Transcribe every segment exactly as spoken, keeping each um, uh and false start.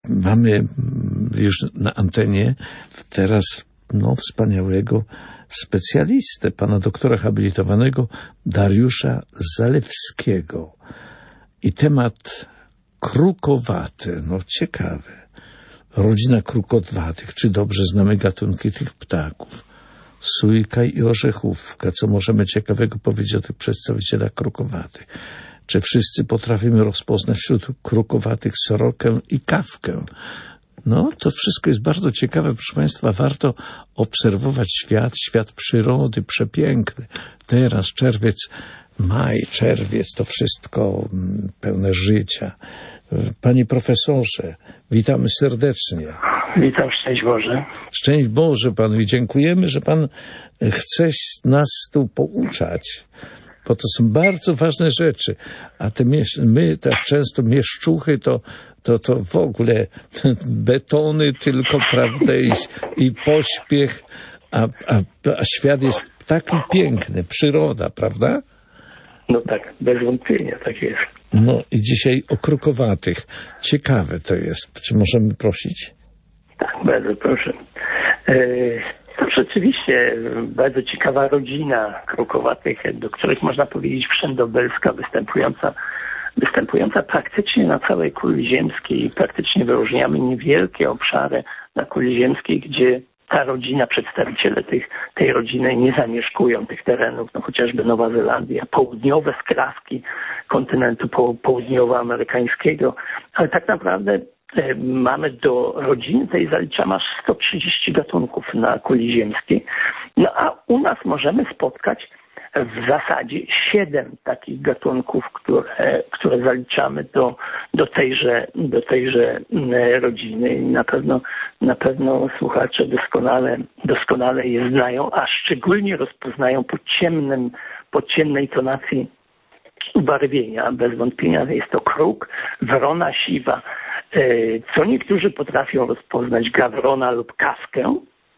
mamy już na antenie teraz no, wspaniałego specjalistę, pana doktora habilitowanego Dariusza Zalewskiego. I temat krukowaty, no ciekawe. Rodzina krukowatych, czy dobrze znamy gatunki tych ptaków? Sójka i orzechówka, co możemy ciekawego powiedzieć o tych przedstawicielach krukowatych? Czy wszyscy potrafimy rozpoznać wśród krukowatych sorokę i kawkę? No, to wszystko jest bardzo ciekawe, proszę Państwa, warto obserwować świat, świat przyrody, przepiękny. Teraz czerwiec, maj, czerwiec, to wszystko pełne życia. Panie profesorze, witamy serdecznie. Witam, szczęść Boże. Szczęść Boże Panu i dziękujemy, że Pan chce nas tu pouczać, bo to są bardzo ważne rzeczy. A te my tak często mieszczuchy to, to, to w ogóle betony tylko, prawda, i, i pośpiech, a, a, a świat jest taki piękny, przyroda, prawda? No tak, bez wątpienia, tak jest. No i dzisiaj o krukowatych. Ciekawe to jest. Czy możemy prosić? Tak, bardzo proszę. To rzeczywiście bardzo ciekawa rodzina krukowatych, do których można powiedzieć wszędobelska, występująca, występująca praktycznie na całej kuli ziemskiej. Praktycznie wyróżniamy niewielkie obszary na kuli ziemskiej, gdzie ta rodzina, przedstawiciele tych, tej rodziny nie zamieszkują tych terenów, no chociażby Nowa Zelandia, południowe skrawki kontynentu po, południowoamerykańskiego, ale tak naprawdę e, mamy do rodziny tej zaliczamy aż sto trzydzieści gatunków na kuli ziemskiej, no a u nas możemy spotkać w zasadzie siedem takich gatunków, które, które zaliczamy do, do tejże, do tejże rodziny. I na pewno, na pewno słuchacze doskonale, doskonale je znają, a szczególnie rozpoznają po ciemnym, po ciemnej tonacji ubarwienia. Bez wątpienia jest to kruk, wrona siwa, co niektórzy potrafią rozpoznać gawrona lub kawkę.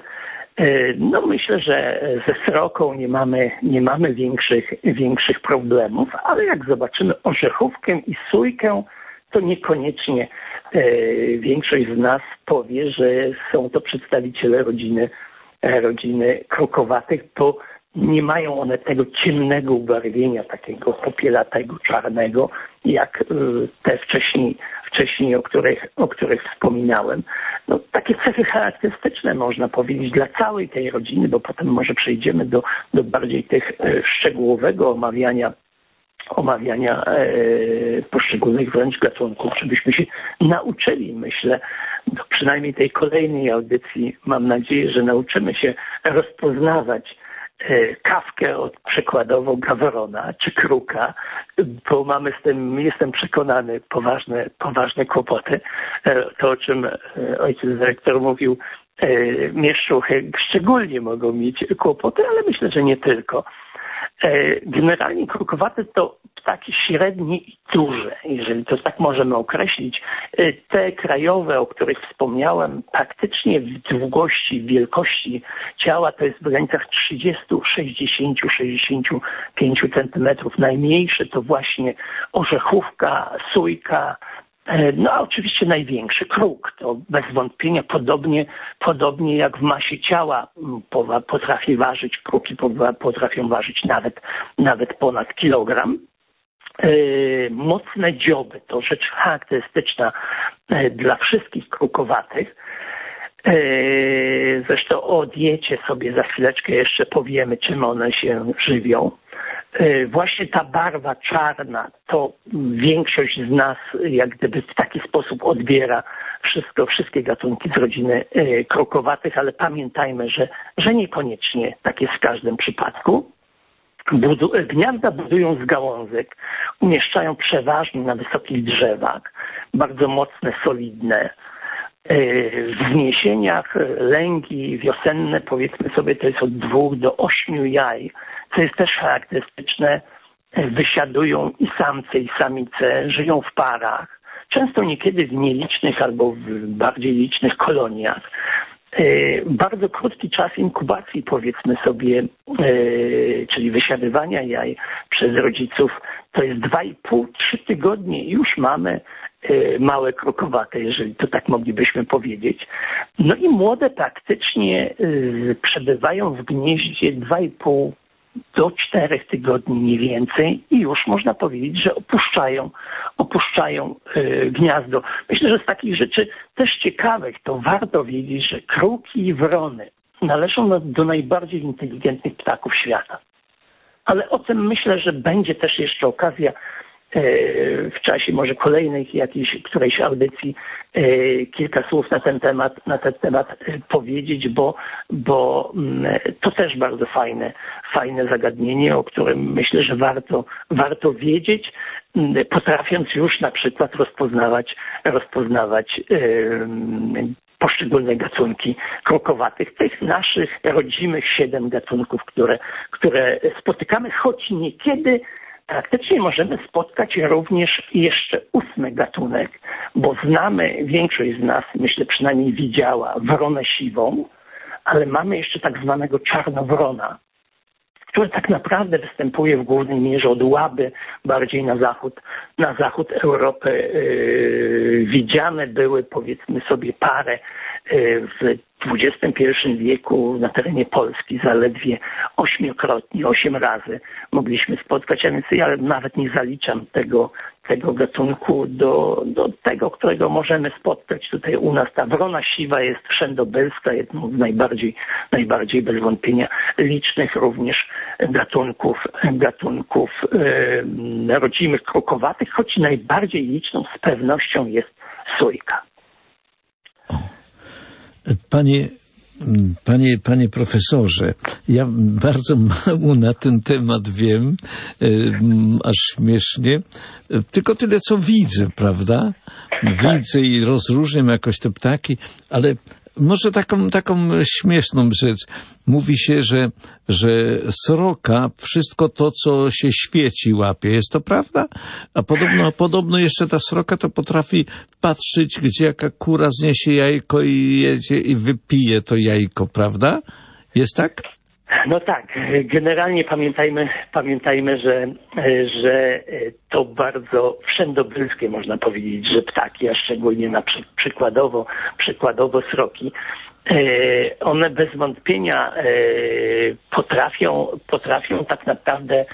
No myślę, że ze sroką nie mamy, nie mamy większych, większych problemów, ale jak zobaczymy orzechówkę i sójkę, to niekoniecznie e, większość z nas powie, że są to przedstawiciele rodziny, rodziny krukowatych, bo nie mają one tego ciemnego ubarwienia, takiego popielatego, czarnego, jak te wcześniej, wcześniej o których, o których wspominałem. No, takie cechy charakterystyczne można powiedzieć dla całej tej rodziny, bo potem może przejdziemy do, do bardziej tych szczegółowego omawiania omawiania e, poszczególnych wręcz gatunków, żebyśmy się nauczyli, myślę, do przynajmniej tej kolejnej audycji, mam nadzieję, że nauczymy się rozpoznawać kawkę od przykładowo gawrona czy kruka, bo mamy z tym, jestem przekonany, poważne, poważne kłopoty. To, o czym ojciec dyrektor mówił, mieszczuchy szczególnie mogą mieć kłopoty, ale myślę, że nie tylko. Generalnie krukowaty to ptaki średnie i duże, jeżeli to tak możemy określić. Te krajowe, o których wspomniałem, praktycznie w długości, w wielkości ciała to jest w granicach trzydzieści, sześćdziesiąt, sześćdziesiąt pięć centymetrów. Najmniejsze to właśnie orzechówka, sójka, no a oczywiście największy kruk, to bez wątpienia podobnie, podobnie jak w masie ciała potrafi ważyć, kruki potrafią ważyć nawet, nawet ponad kilogram. Mocne dzioby to rzecz charakterystyczna dla wszystkich krukowatych. Zresztą o diecie sobie za chwileczkę jeszcze powiemy, czym one się żywią. Właśnie ta barwa czarna, to większość z nas jak gdyby w taki sposób odbiera wszystko, wszystkie gatunki z rodziny krukowatych, ale pamiętajmy, że, że niekoniecznie tak jest w każdym przypadku. Budu- gniazda budują z gałązek, umieszczają przeważnie na wysokich drzewach, bardzo mocne, solidne. W wzniesieniach lęgi wiosenne, powiedzmy sobie, to jest od dwóch do ośmiu jaj, co jest też charakterystyczne. Wysiadują i samce, i samice, żyją w parach, często niekiedy w nielicznych albo w bardziej licznych koloniach. Bardzo krótki czas inkubacji, powiedzmy sobie, czyli wysiadywania jaj przez rodziców, to jest dwa i pół, trzy tygodnie i już mamy małe krokowate, jeżeli to tak moglibyśmy powiedzieć. No i młode praktycznie przebywają w gnieździe dwa i pół do czterech tygodni mniej więcej i już można powiedzieć, że opuszczają, opuszczają y, gniazdo. Myślę, że z takich rzeczy też ciekawych to warto wiedzieć, że kruki i wrony należą do, do najbardziej inteligentnych ptaków świata. Ale o tym myślę, że będzie też jeszcze okazja w czasie może kolejnej jakiejś, którejś audycji kilka słów na ten temat, na ten temat powiedzieć, bo, bo to też bardzo fajne, fajne zagadnienie, o którym myślę, że warto, warto wiedzieć, potrafiąc już na przykład rozpoznawać, rozpoznawać poszczególne gatunki krokowatych, tych naszych rodzimych siedem gatunków, które, które spotykamy, choć niekiedy praktycznie możemy spotkać również jeszcze ósmy gatunek, bo znamy, większość z nas, myślę przynajmniej widziała, wronę siwą, ale mamy jeszcze tak zwanego czarnowrona, który tak naprawdę występuje w głównej mierze od Łaby, bardziej na zachód, na zachód Europy. Yy, widziane były, powiedzmy sobie, parę yy, w dwudziestym pierwszym wieku na terenie Polski zaledwie ośmiokrotnie, osiem razy mogliśmy spotkać, a więc ja nawet nie zaliczam tego, tego gatunku do, do tego, którego możemy spotkać tutaj u nas. Ta wrona siwa jest wszędobylska, jedną z najbardziej, najbardziej bez wątpienia licznych również gatunków, gatunków yy, rodzimych krokowatych, choć najbardziej liczną z pewnością jest sójka. Panie, panie, panie profesorze, ja bardzo mało na ten temat wiem, aż śmiesznie, tylko tyle, co widzę, prawda? Widzę i rozróżniam jakoś te ptaki, ale może taką, taką śmieszną rzecz. Mówi się, że, że sroka wszystko to, co się świeci, łapie. Jest to prawda? A podobno, a podobno jeszcze ta sroka to potrafi patrzeć, gdzie jaka kura zniesie jajko i jedzie i wypije to jajko, prawda? Jest tak? No tak, generalnie pamiętajmy, pamiętajmy, że, że to bardzo wszędobylskie, można powiedzieć, że ptaki, a szczególnie na przy, przykładowo, przykładowo sroki, one bez wątpienia potrafią, potrafią tak naprawdę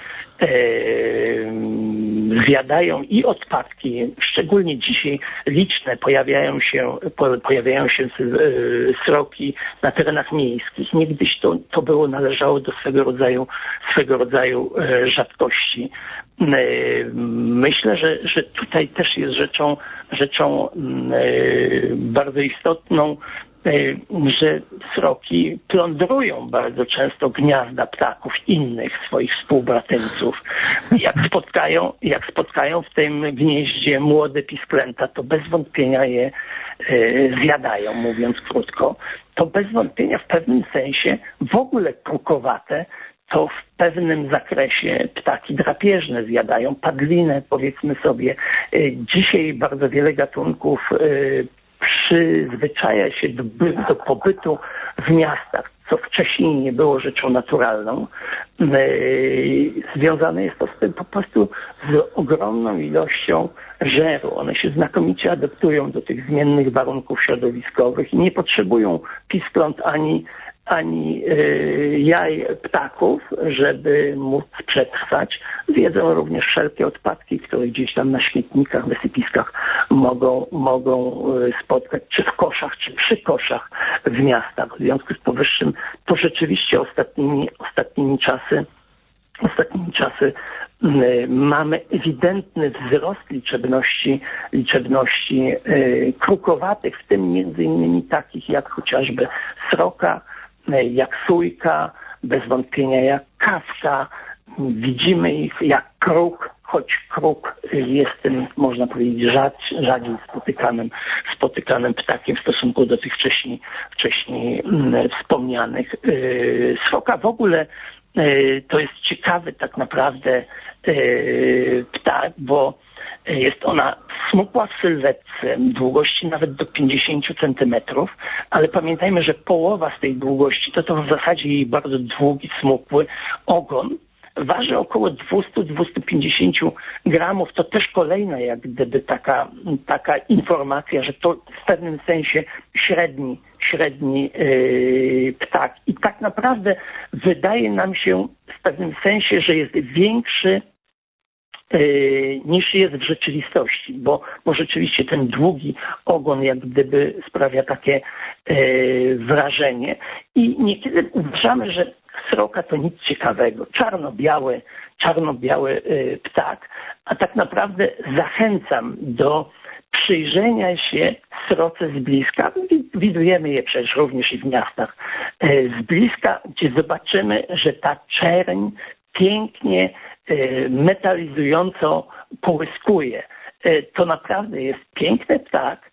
zjadają i odpadki, szczególnie dzisiaj liczne pojawiają się, pojawiają się sroki na terenach miejskich. Niegdyś to, to było, należało do swego rodzaju, swego rodzaju rzadkości. Myślę, że, że tutaj też jest rzeczą, rzeczą bardzo istotną, że sroki plądrują bardzo często gniazda ptaków innych swoich współbratyńców. Jak spotkają, jak spotkają w tym gnieździe młode pisklęta, to bez wątpienia je zjadają, mówiąc krótko. To bez wątpienia w pewnym sensie w ogóle krukowate to w pewnym zakresie ptaki drapieżne zjadają, padlinę, powiedzmy sobie. Dzisiaj bardzo wiele gatunków przyzwyczaja się do, do pobytu w miastach, co wcześniej nie było rzeczą naturalną. Związane jest to z tym po prostu z ogromną ilością żeru. One się znakomicie adaptują do tych zmiennych warunków środowiskowych i nie potrzebują piskląt ani ani y, jaj ptaków, żeby móc przetrwać. Zjedzą również wszelkie odpadki, które gdzieś tam na śmietnikach, wysypiskach mogą, mogą spotkać, czy w koszach, czy przy koszach w miastach. W związku z powyższym to rzeczywiście ostatnimi, ostatnimi czasy Ostatnimi czasy y, mamy ewidentny wzrost liczebności, liczebności y, krukowatych, w tym między innymi takich jak chociażby sroka, jak sójka, bez wątpienia jak kawka. Widzimy ich jak kruk, choć kruk jest tym, można powiedzieć, rzad, rzadziej spotykanym, spotykanym ptakiem w stosunku do tych wcześniej, wcześniej wspomnianych. Sroka w ogóle to jest ciekawy tak naprawdę ptak, bo jest ona smukła w sylwetce, długości nawet do pięćdziesięciu centymetrów, ale pamiętajmy, że połowa z tej długości to to w zasadzie jej bardzo długi, smukły ogon, waży około dwieście do dwustu pięćdziesięciu gramów. To też kolejna jak gdyby taka, taka informacja, że to w pewnym sensie średni, średni yy, ptak. I tak naprawdę wydaje nam się w pewnym sensie, że jest większy Yy, niż jest w rzeczywistości, bo, bo rzeczywiście ten długi ogon jak gdyby sprawia takie yy, wrażenie i niekiedy uważamy, że sroka to nic ciekawego, czarno-biały, czarno-biały yy, ptak, a tak naprawdę zachęcam do przyjrzenia się sroce z bliska. Widujemy je przecież również i w miastach yy, z bliska, gdzie zobaczymy, że ta czerń pięknie metalizująco połyskuje. To naprawdę jest piękny ptak,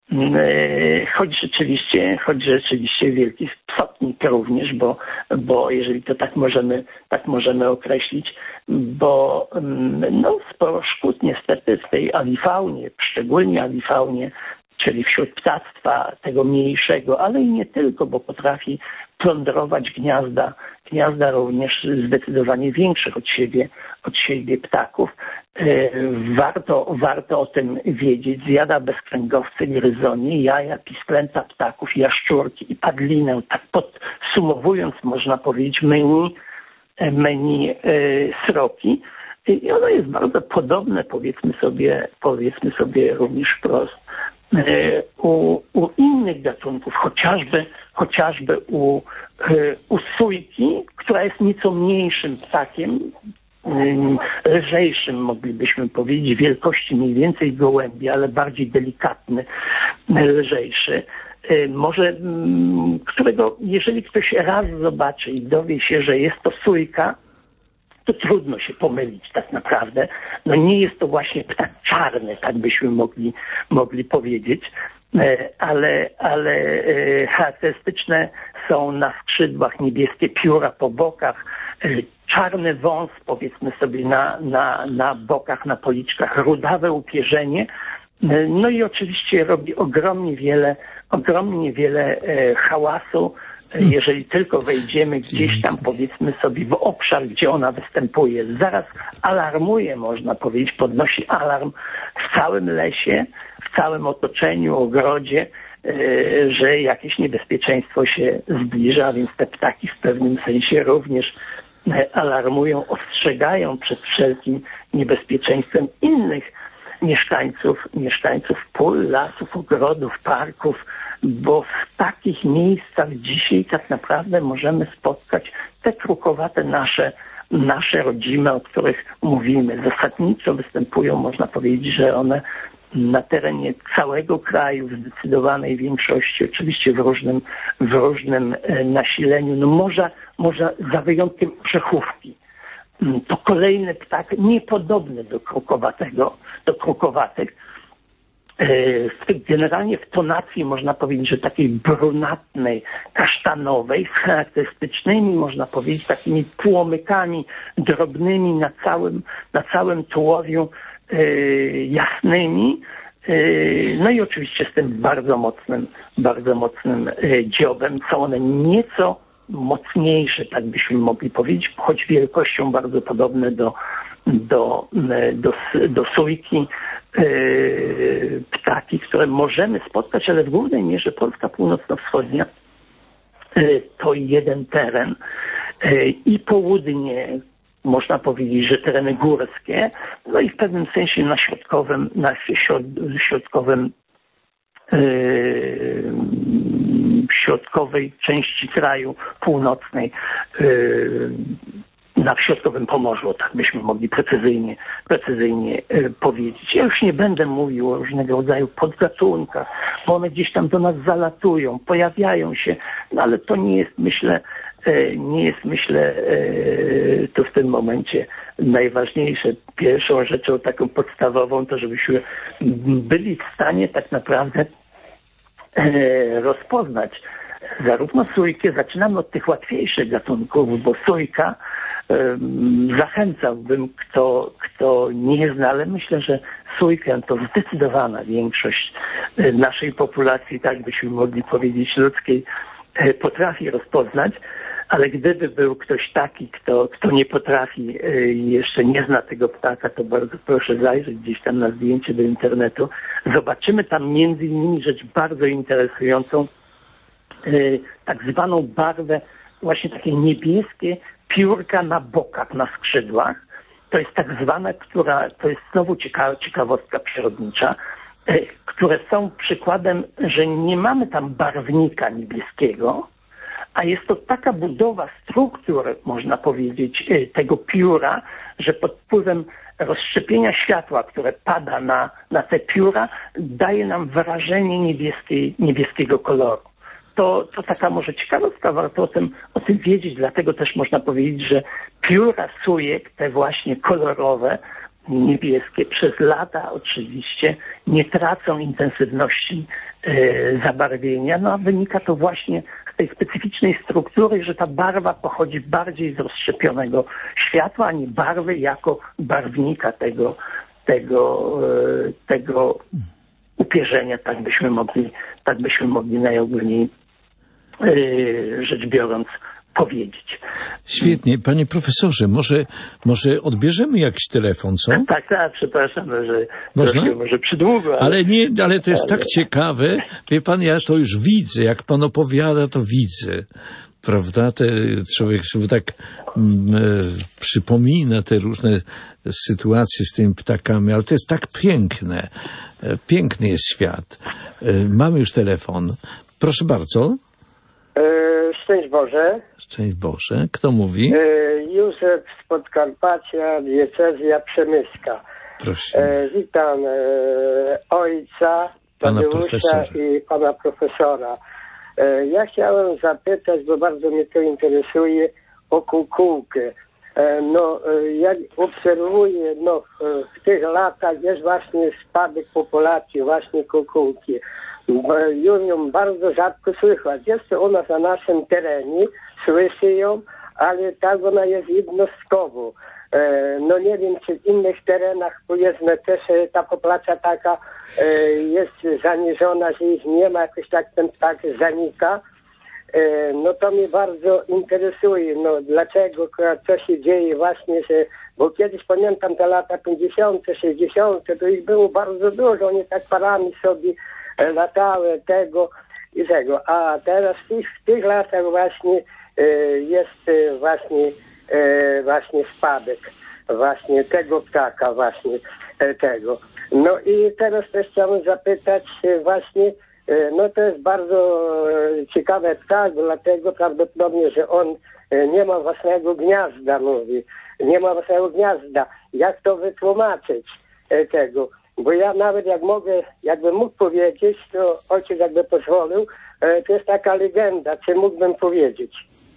choć rzeczywiście, choć rzeczywiście wielki psotnik również, bo, bo jeżeli to tak możemy, tak możemy określić, bo no, sporo szkód niestety w tej awifaunie, szczególnie awifaunie, czyli wśród ptactwa tego mniejszego, ale i nie tylko, bo potrafi plądrować gniazda, gniazda również zdecydowanie większych od siebie, od siebie ptaków. Warto, warto o tym wiedzieć. Zjada bezkręgowce, gryzonie, jaja, pisklęta ptaków, jaszczurki i padlinę. Tak podsumowując, można powiedzieć, menu, menu sroki. I ono jest bardzo podobne, powiedzmy sobie, powiedzmy sobie również wprost, u, u innych gatunków, chociażby, chociażby u, u sójki, która jest nieco mniejszym ptakiem, lżejszym, moglibyśmy powiedzieć, wielkości mniej więcej gołębi, ale bardziej delikatny, lżejszy. Może, którego jeżeli ktoś raz zobaczy i dowie się, że jest to sójka, to trudno się pomylić tak naprawdę. No nie jest to właśnie ptak czarny, tak byśmy mogli, mogli powiedzieć, ale, ale charakterystyczne są na skrzydłach niebieskie pióra po bokach, czarny wąs, powiedzmy sobie, na, na, na bokach, na policzkach, rudawe upierzenie. No i oczywiście robi ogromnie wiele, ogromnie wiele hałasu, jeżeli tylko wejdziemy gdzieś tam, powiedzmy sobie, w obszar, gdzie ona występuje. Zaraz alarmuje, można powiedzieć, podnosi alarm w całym lesie, w całym otoczeniu, ogrodzie, że jakieś niebezpieczeństwo się zbliża, więc te ptaki w pewnym sensie również alarmują, ostrzegają przed wszelkim niebezpieczeństwem innych mieszkańców, mieszkańców pól, lasów, ogrodów, parków, bo w takich miejscach dzisiaj tak naprawdę możemy spotkać te krukowate nasze, nasze rodzime, o których mówimy. Zasadniczo występują, można powiedzieć, że one na terenie całego kraju w zdecydowanej większości, oczywiście w różnym, w różnym nasileniu, no może, może za wyjątkiem przechówki. To kolejny ptak niepodobny do krukowatego, do krukowatych. Generalnie w tonacji można powiedzieć, że takiej brunatnej, kasztanowej, z charakterystycznymi, można powiedzieć, takimi płomykami drobnymi na całym, na całym tułowiu, yy, jasnymi. Yy, no i oczywiście z tym bardzo mocnym, bardzo mocnym yy, dziobem. Są one nieco mocniejsze, tak byśmy mogli powiedzieć, choć wielkością bardzo podobne do, do, do, do sójki. Yy, ptaki, które możemy spotkać, ale w głównej mierze Polska północno-wschodnia yy, to jeden teren yy, i południe, można powiedzieć, że tereny górskie, no i w pewnym sensie na środkowym, na środ, środkowym yy, środkowej części kraju północnej, yy, na środkowym Pomorzu, tak byśmy mogli precyzyjnie, precyzyjnie y, powiedzieć. Ja już nie będę mówił o różnego rodzaju podgatunkach, bo one gdzieś tam do nas zalatują, pojawiają się, no ale to nie jest, myślę, y, nie jest, myślę, y, to w tym momencie najważniejsze. Pierwszą rzeczą taką podstawową to, żebyśmy byli w stanie tak naprawdę y, rozpoznać zarówno sójkę, zaczynamy od tych łatwiejszych gatunków, bo sójka, zachęcałbym, kto, kto nie zna, ale myślę, że sójkę to zdecydowana większość naszej populacji, tak byśmy mogli powiedzieć, ludzkiej, potrafi rozpoznać. ale gdyby był ktoś taki, kto, kto nie potrafi i jeszcze nie zna tego ptaka, to bardzo proszę zajrzeć gdzieś tam na zdjęcie do internetu. Zobaczymy tam między innymi rzecz bardzo interesującą, tak zwaną barwę, właśnie takie niebieskie piórka na bokach, na skrzydłach. To jest tak zwana, która, to jest znowu ciekawa, ciekawostka przyrodnicza, które są przykładem, że nie mamy tam barwnika niebieskiego, a jest to taka budowa struktur, można powiedzieć, tego pióra, że pod wpływem rozszczepienia światła, które pada na, na te pióra, daje nam wrażenie niebieskiej, niebieskiego koloru. To, to taka może ciekawostka, warto o tym, o tym wiedzieć, dlatego też można powiedzieć, że pióra sujek, te właśnie kolorowe, niebieskie, przez lata oczywiście nie tracą intensywności e, zabarwienia, no a wynika to właśnie z tej specyficznej struktury, że ta barwa pochodzi bardziej z rozszczepionego światła, a nie barwy jako barwnika tego, tego, e, tego upierzenia, tak byśmy mogli, tak byśmy mogli najogólniej e, rzecz biorąc powiedzieć. Świetnie. Panie profesorze, może, może odbierzemy jakiś telefon, co? Tak, tak, przepraszam, że Można? troszkę może przydługo. Ale... ale nie, ale to jest ale... tak ciekawe. Wie pan, ja to już widzę. Jak pan opowiada, to widzę. Prawda? Te, człowiek sobie tak mm, e, przypomina te różne sytuacje z tymi ptakami, ale to jest tak piękne. E, piękny jest świat. E, mamy już telefon. Proszę bardzo. Szczęść Boże. Szczęść Boże. Kto mówi? Józef z Podkarpacia, diecezja przemyska. Proszę. Witam ojca, pana Tadeusza profesora i pana profesora. Ja chciałem zapytać, bo bardzo mnie to interesuje, o kukułkę. No, jak obserwuję, no, w tych latach jest właśnie spadek populacji właśnie kukułki. Już ją bardzo rzadko słychać. Jest to ona na naszym terenie, słyszy ją, ale tak ona jest jednostkowo. No nie wiem, czy w innych terenach, powiedzmy, też ta populacja taka jest zaniżona, że ich nie ma, jakoś tak ten ptak zanika. No to mnie bardzo interesuje, no dlaczego, co się dzieje właśnie, że, bo kiedyś pamiętam te lata pięćdziesiąte, sześćdziesiąte, to ich było bardzo dużo, oni tak parami sobie latały tego i tego, a teraz w tych, w tych latach właśnie e, jest e, właśnie, e, właśnie spadek właśnie tego ptaka, właśnie e, tego. No i teraz też chciałem zapytać e, właśnie, e, no to jest bardzo e, ciekawy ptak, dlatego prawdopodobnie, że on e, nie ma własnego gniazda, mówi, nie ma własnego gniazda. Jak to wytłumaczyć e, tego? Bo ja nawet jak mogę, jakbym mógł powiedzieć, to ojciec jakby pozwolił, to jest taka legenda, czy mógłbym powiedzieć.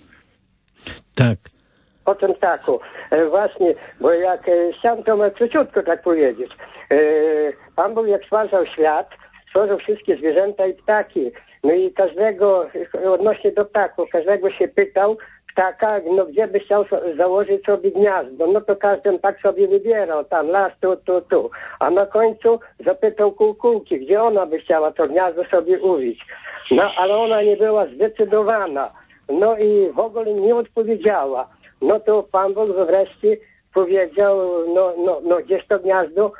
Tak. O tym ptaku. Właśnie, bo jak chciałem to króciutko tak powiedzieć. Pan Bóg jak stwarzał świat, stworzył wszystkie zwierzęta i ptaki. No i każdego, odnośnie do ptaków, każdego się pytał, ptaka, no gdzie by chciał założyć sobie gniazdo, no to każdy tak sobie wybierał, tam las, tu, tu, tu. A na końcu zapytał kukułki, gdzie ona by chciała to gniazdo sobie użyć. No ale ona nie była zdecydowana. No i w ogóle nie odpowiedziała. No to Pan Bóg wreszcie powiedział, no, no, no gdzieś to gniazdo,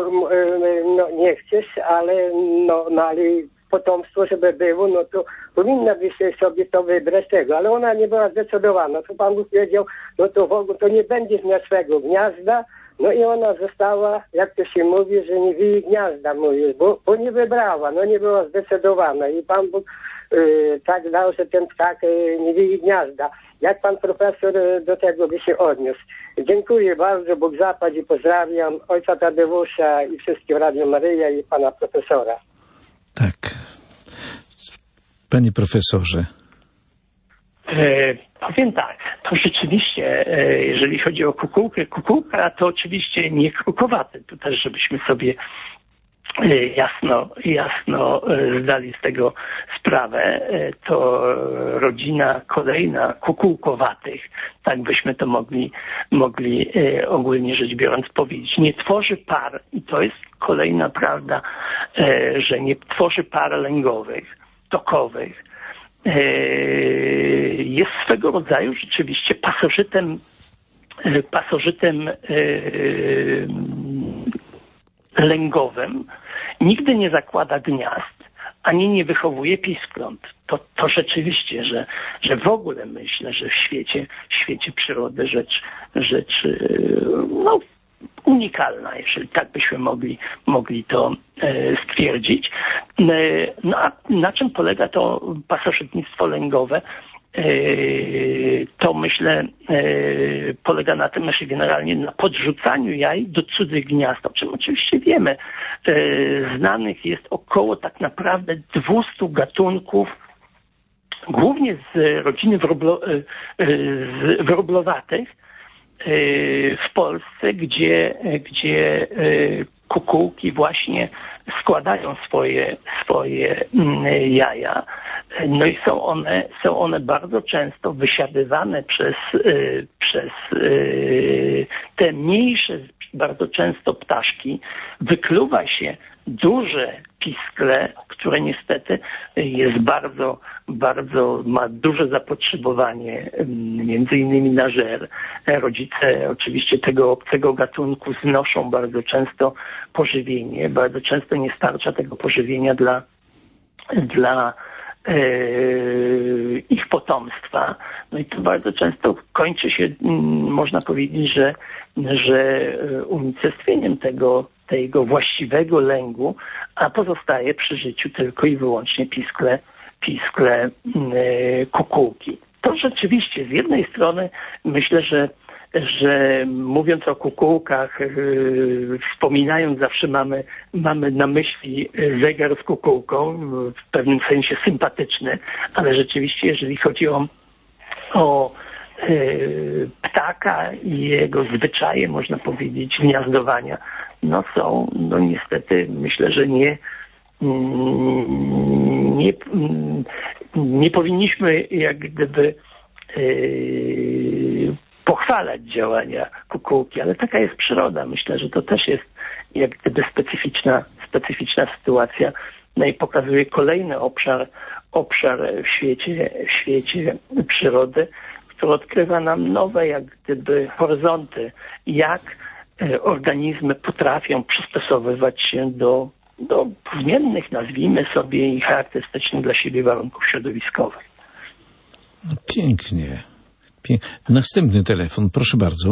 no nie chcesz, ale no, no ale potomstwo, żeby było, no to powinna by się sobie to wybrać tego, ale ona nie była zdecydowana. To Pan Bóg powiedział, no to w ogóle to nie będziesz miał swego gniazda, no i ona została, jak to się mówi, że nie wie gniazda, mówisz, bo, bo nie wybrała, no nie była zdecydowana i Pan Bóg y, tak dał, że ten ptak y, nie wie gniazda. Jak Pan profesor y, do tego by się odniósł? Dziękuję bardzo, Bóg zapłać i pozdrawiam ojca Tadeusza i wszystkich Radio Maryja i Pana profesora. Tak. Panie profesorze. E, powiem tak, to rzeczywiście, e, jeżeli chodzi o kukułkę, kukułka to oczywiście nie krukowate, to też żebyśmy sobie e, jasno, jasno e, zdali z tego sprawę, e, to rodzina kolejna kukułkowatych, tak byśmy to mogli, mogli e, ogólnie rzecz biorąc powiedzieć, nie tworzy par i to jest kolejna prawda, e, że nie tworzy par lęgowych, tokowych, jest swego rodzaju rzeczywiście pasożytem, pasożytem lęgowym. Nigdy nie zakłada gniazd, ani nie wychowuje piskląt. To, to rzeczywiście, że, że w ogóle myślę, że w świecie, w świecie przyrody rzecz, rzecz no, unikalna, jeżeli tak byśmy mogli, mogli to e, stwierdzić. E, no a na czym polega to pasożytnictwo lęgowe? E, to myślę e, polega na tym, że generalnie na podrzucaniu jaj do cudzych gniazd, o czym oczywiście wiemy. E, znanych jest około tak naprawdę dwieście gatunków, głównie z rodziny wróblo, e, z wróblowatych, w Polsce, gdzie, gdzie kukułki właśnie składają swoje, swoje jaja. No i są one, są one bardzo często wysiadywane przez, przez te mniejsze, bardzo często ptaszki. Wykluwa się duże piskle, które niestety jest bardzo, bardzo, ma duże zapotrzebowanie między innymi na żer. Rodzice oczywiście tego obcego gatunku znoszą bardzo często pożywienie, bardzo często nie starcza tego pożywienia dla, dla e, ich potomstwa. No i to bardzo często kończy się, można powiedzieć, że, że unicestwieniem tego, tego właściwego lęgu, a pozostaje przy życiu tylko i wyłącznie piskle, piskle yy, kukułki. To rzeczywiście z jednej strony myślę, że, że mówiąc o kukułkach, yy, wspominając zawsze mamy, mamy na myśli zegar z kukułką, w pewnym sensie sympatyczny, ale rzeczywiście jeżeli chodzi o, o yy, ptaka i jego zwyczaje, można powiedzieć, gniazdowania, no są, no niestety myślę, że nie nie, nie powinniśmy jak gdyby yy, pochwalać działania kukułki, ale taka jest przyroda. Myślę, że to też jest jak gdyby specyficzna, specyficzna sytuacja. No i pokazuje kolejny obszar, obszar w świecie, w świecie przyrody, który odkrywa nam nowe jak gdyby horyzonty, jak organizmy potrafią przystosowywać się do, do zmiennych, nazwijmy sobie, i charakterystycznych dla siebie warunków środowiskowych. Pięknie. Pię... Następny telefon, proszę bardzo.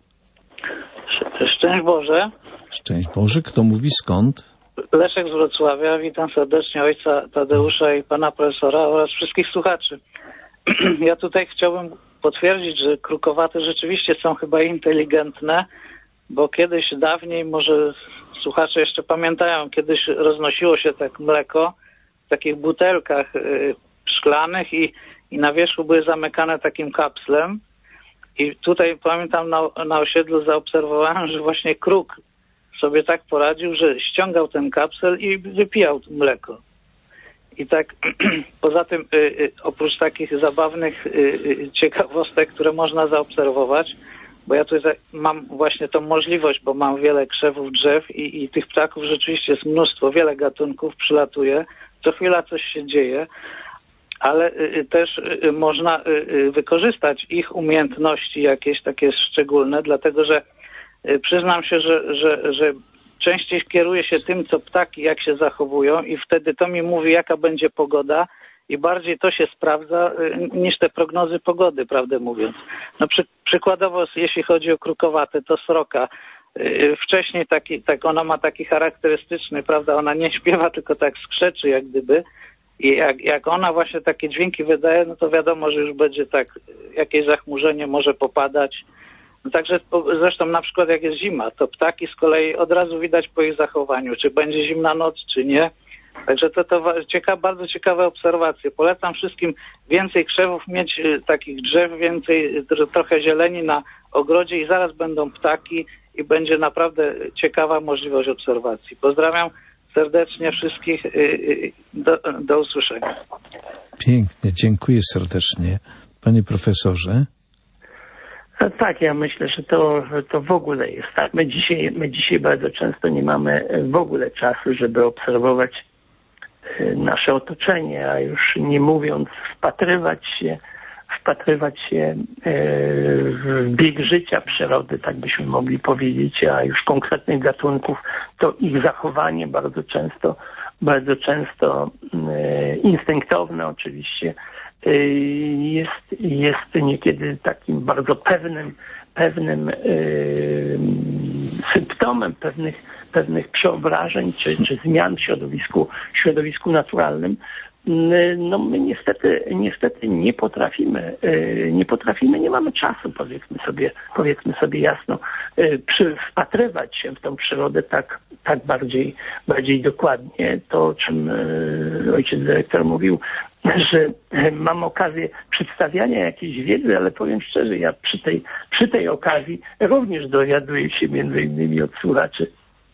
Szczęść Boże. Szczęść Boże. Kto mówi, skąd? Leszek z Wrocławia. Witam serdecznie ojca Tadeusza i pana profesora oraz wszystkich słuchaczy. Ja tutaj chciałbym potwierdzić, że krukowate rzeczywiście są chyba inteligentne, bo kiedyś dawniej, może słuchacze jeszcze pamiętają, kiedyś roznosiło się tak mleko w takich butelkach y, szklanych i, i na wierzchu były zamykane takim kapslem. I tutaj pamiętam na, na osiedlu zaobserwowałem, że właśnie kruk sobie tak poradził, że ściągał ten kapsel i wypijał mleko. I tak poza tym y, y, oprócz takich zabawnych y, y, ciekawostek, które można zaobserwować, bo ja tutaj mam właśnie tą możliwość, bo mam wiele krzewów drzew i, i tych ptaków rzeczywiście jest mnóstwo, wiele gatunków przylatuje, co chwila coś się dzieje, ale y, też y, można y, wykorzystać ich umiejętności jakieś takie szczególne, dlatego że y, przyznam się, że, że, że częściej kieruję się tym, co ptaki, jak się zachowują i wtedy to mi mówi, jaka będzie pogoda i bardziej to się sprawdza y, niż te prognozy pogody, prawdę mówiąc. No przy, przykładowo, jeśli chodzi o krukowate, to sroka. Y, wcześniej taki, tak ona ma taki charakterystyczny, prawda, ona nie śpiewa, tylko tak skrzeczy jak gdyby. I jak, jak ona właśnie takie dźwięki wydaje, no to wiadomo, że już będzie tak, jakieś zachmurzenie może popadać. No także zresztą na przykład jak jest zima, to ptaki z kolei od razu widać po ich zachowaniu, czy będzie zimna noc, czy nie. Także to, to ciekawe, bardzo ciekawe obserwacje. Polecam wszystkim więcej krzewów mieć, takich drzew, więcej, trochę zieleni na ogrodzie i zaraz będą ptaki i będzie naprawdę ciekawa możliwość obserwacji. Pozdrawiam serdecznie wszystkich. Do, do usłyszenia. Pięknie, dziękuję serdecznie. Panie profesorze. Tak, ja myślę, że to, to w ogóle jest tak. My dzisiaj, my dzisiaj bardzo często nie mamy w ogóle czasu, żeby obserwować nasze otoczenie, a już nie mówiąc wpatrywać się, wpatrywać się w bieg życia przyrody, tak byśmy mogli powiedzieć, a już konkretnych gatunków, to ich zachowanie bardzo często, bardzo często instynktowne oczywiście, jest, jest niekiedy takim bardzo pewnym, pewnym yy, symptomem pewnych, pewnych przeobrażeń czy, czy zmian w środowisku, w środowisku naturalnym. No my niestety, niestety nie potrafimy, nie potrafimy, nie mamy czasu, powiedzmy sobie, powiedzmy sobie jasno, przy, wpatrywać się w tą przyrodę tak, tak bardziej, bardziej dokładnie. To, o czym ojciec dyrektor mówił, że mam okazję przedstawiania jakiejś wiedzy, ale powiem szczerze, ja przy tej, przy tej okazji również dowiaduję się między innymi od słuchaczy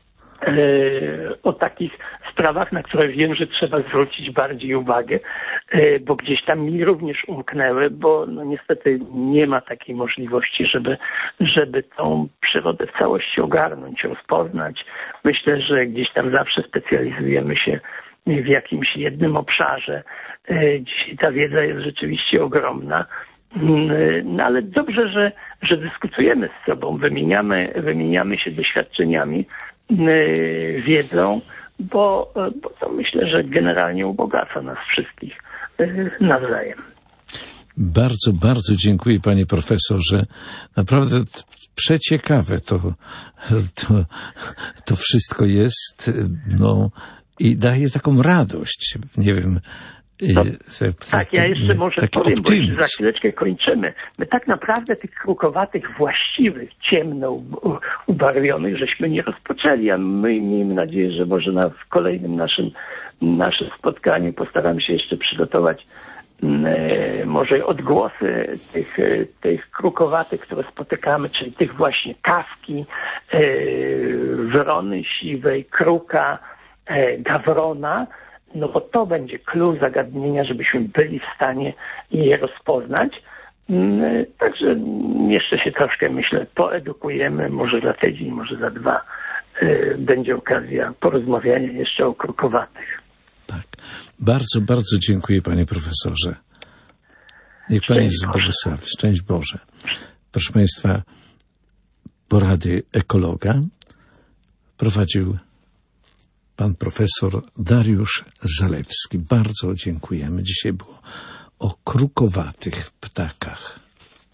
o takich sprawach, na które wiem, że trzeba zwrócić bardziej uwagę, bo gdzieś tam mi również umknęły, bo no niestety nie ma takiej możliwości, żeby, żeby tą przyrodę w całości ogarnąć, rozpoznać. Myślę, że gdzieś tam zawsze specjalizujemy się w jakimś jednym obszarze. Dzisiaj ta wiedza jest rzeczywiście ogromna. No ale dobrze, że, że dyskutujemy z sobą, wymieniamy, wymieniamy się doświadczeniami, wiedzą, bo, bo to myślę, że generalnie ubogaca nas wszystkich nawzajem. Bardzo, bardzo dziękuję, panie profesorze. Naprawdę przeciekawe to, to, to wszystko jest, no i daje taką radość, nie wiem. No, tak, ja jeszcze może powiem, optymizm. Bo już za chwileczkę kończymy. My tak naprawdę tych krukowatych właściwych, ciemno ubarwionych, żeśmy nie rozpoczęli, a my miejmy nadzieję, że może na, w kolejnym naszym, naszym spotkaniu postaramy się jeszcze przygotować e, może odgłosy tych, tych krukowatych, które spotykamy, czyli tych właśnie kawki, e, wrony siwej, kruka, e, gawrona. No bo to będzie klucz zagadnienia, żebyśmy byli w stanie je rozpoznać. Także jeszcze się troszkę, myślę, poedukujemy, może za tydzień, może za dwa będzie okazja porozmawiania jeszcze o krukowatych. Tak. Bardzo, bardzo dziękuję, panie profesorze. Niech pan jest błogosławiony. Szczęść Boże. Proszę państwa, porady ekologa prowadził pan profesor Dariusz Zalewski. Bardzo dziękujemy. Dzisiaj było o krukowatych ptakach.